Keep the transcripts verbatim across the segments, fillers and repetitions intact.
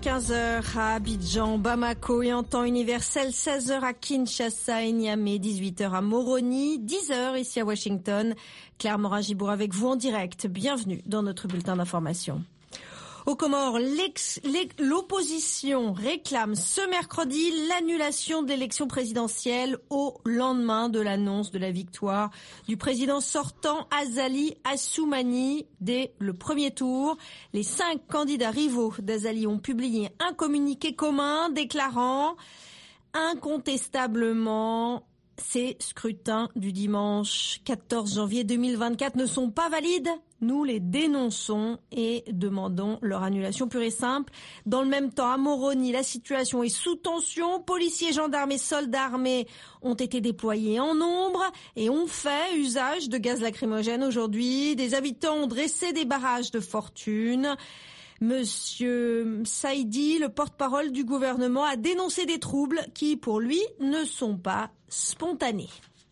quinze heures à Abidjan, Bamako et en temps universel, seize heures à Kinshasa et Niamey, dix-huit heures à Moroni, dix heures ici à Washington. Claire Morin-Gibour avec vous en direct. Bienvenue dans notre bulletin d'information. Aux Comores, l'opposition réclame ce mercredi l'annulation de l'élection présidentielle au lendemain de l'annonce de la victoire du président sortant Azali Assoumani dès le premier tour. Les cinq candidats rivaux d'Azali ont publié un communiqué commun déclarant incontestablement ces scrutins du dimanche quatorze janvier deux mille vingt-quatre ne sont pas valides. Nous les dénonçons et demandons leur annulation pure et simple. Dans le même temps, à Moroni, la situation est sous tension. Policiers, gendarmes et soldats armés ont été déployés en nombre et ont fait usage de gaz lacrymogène aujourd'hui. Des habitants ont dressé des barrages de fortune. Monsieur Saïdi, le porte-parole du gouvernement, a dénoncé des troubles qui, pour lui, ne sont pas spontanés.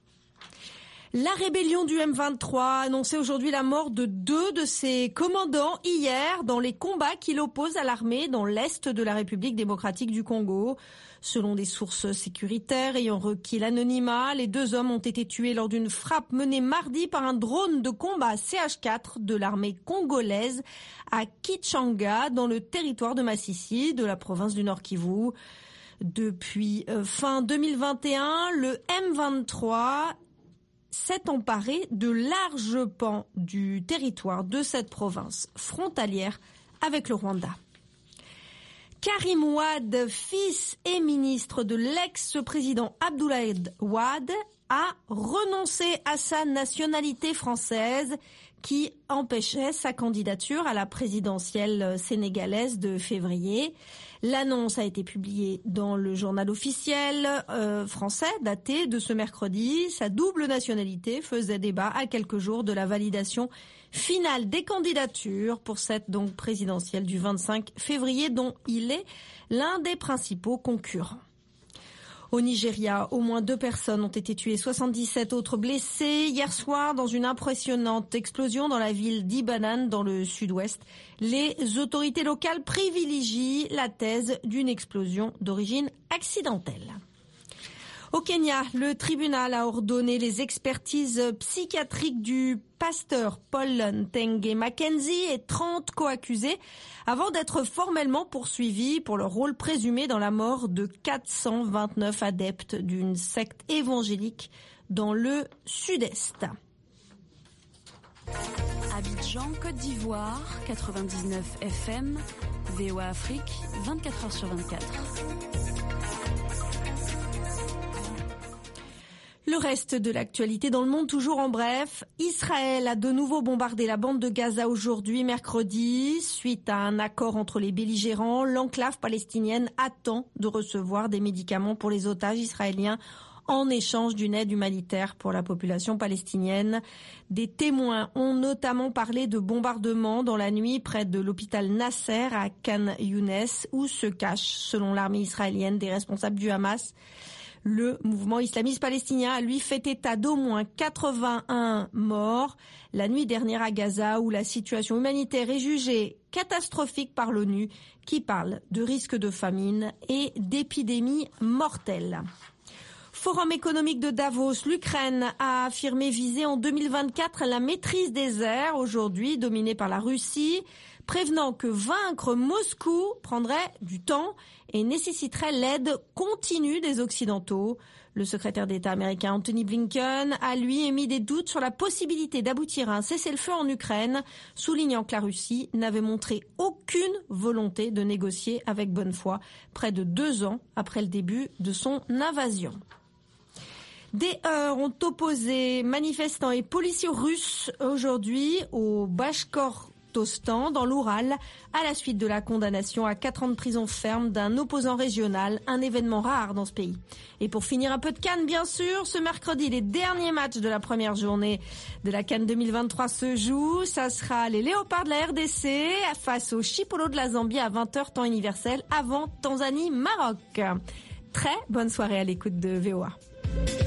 La rébellion du M vingt-trois a annoncé aujourd'hui la mort de deux de ses commandants hier dans les combats qui l'opposent à l'armée dans l'est de la République démocratique du Congo. Selon des sources sécuritaires ayant requis l'anonymat, les deux hommes ont été tués lors d'une frappe menée mardi par un drone de combat C H quatre de l'armée congolaise à Kichanga, dans le territoire de Massissi, de la province du Nord Kivu. Depuis euh, fin deux mille vingt et un, le M vingt-trois s'est emparé de larges pans du territoire de cette province frontalière avec le Rwanda. Karim Wade, fils et ministre de l'ex-président Abdoulaye Wade, a renoncé à sa nationalité française qui empêchait sa candidature à la présidentielle sénégalaise de février. L'annonce a été publiée dans le journal officiel euh, français daté de ce mercredi. Sa double nationalité faisait débat à quelques jours de la validation finale des candidatures pour cette donc présidentielle du vingt-cinq février dont il est l'un des principaux concurrents. Au Nigeria, au moins deux personnes ont été tuées, soixante-dix-sept autres blessées hier soir dans une impressionnante explosion dans la ville d'Ibadan dans le sud-ouest. Les autorités locales privilégient la thèse d'une explosion d'origine accidentelle. Au Kenya, le tribunal a ordonné les expertises psychiatriques du pasteur Paul Ntenge Mackenzie et trente co-accusés avant d'être formellement poursuivis pour leur rôle présumé dans la mort de quatre cent vingt-neuf adeptes d'une secte évangélique dans le sud-est. Abidjan, Côte d'Ivoire, quatre-vingt-dix-neuf F M, V O A Afrique, vingt-quatre heures sur vingt-quatre. Le reste de l'actualité dans le monde, toujours en bref. Israël a de nouveau bombardé la bande de Gaza aujourd'hui, mercredi. Suite à un accord entre les belligérants, l'enclave palestinienne attend de recevoir des médicaments pour les otages israéliens en échange d'une aide humanitaire pour la population palestinienne. Des témoins ont notamment parlé de bombardements dans la nuit près de l'hôpital Nasser à Khan Younes, où se cachent, selon l'armée israélienne, des responsables du Hamas. Le mouvement islamiste palestinien a lui fait état d'au moins quatre-vingt-un morts la nuit dernière à Gaza, où la situation humanitaire est jugée catastrophique par l'ONU, qui parle de risque de famine et d'épidémies mortelles. Forum économique de Davos, l'Ukraine a affirmé viser en deux mille vingt-quatre la maîtrise des airs, aujourd'hui dominée par la Russie, prévenant que vaincre Moscou prendrait du temps et nécessiterait l'aide continue des Occidentaux. Le secrétaire d'État américain Anthony Blinken a lui émis des doutes sur la possibilité d'aboutir à un cessez-le-feu en Ukraine, soulignant que la Russie n'avait montré aucune volonté de négocier avec bonne foi, près de deux ans après le début de son invasion. Des heurts ont opposé manifestants et policiers russes aujourd'hui au Bashkortostan, dans l'Oural, à la suite de la condamnation à quatre ans de prison ferme d'un opposant régional, un événement rare dans ce pays. Et pour finir, un peu de CAN, bien sûr. Ce mercredi, les derniers matchs de la première journée de la CAN deux mille vingt-trois se jouent. Ça sera les Léopards de la R D C face aux Chipolo de la Zambie à vingt heures temps universel, avant Tanzanie-Maroc. Très bonne soirée à l'écoute de V O A.